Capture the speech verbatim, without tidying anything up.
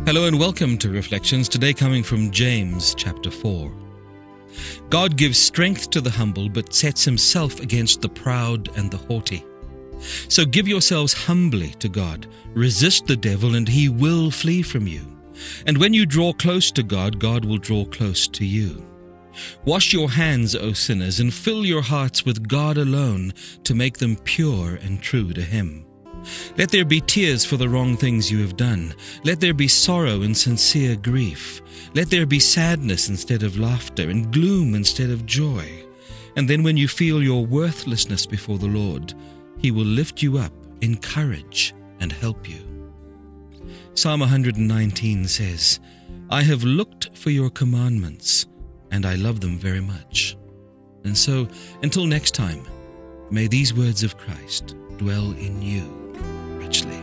Hello and welcome to Reflections, today coming from James chapter four. God gives strength to the humble, but sets himself against the proud and the haughty. So give yourselves humbly to God. Resist the devil, and he will flee from you. And when you draw close to God, God will draw close to you. Wash your hands, O sinners, and fill your hearts with God alone, to make them pure and true to him. Let there be tears for the wrong things you have done. Let there be sorrow and sincere grief. Let there be sadness instead of laughter, and gloom instead of joy. And then when you feel your worthlessness before the Lord, he will lift you up, encourage, and help you. Psalm one nineteen says, I have looked for your commandments, and I love them very much. And so, until next time, may these words of Christ dwell in you richly.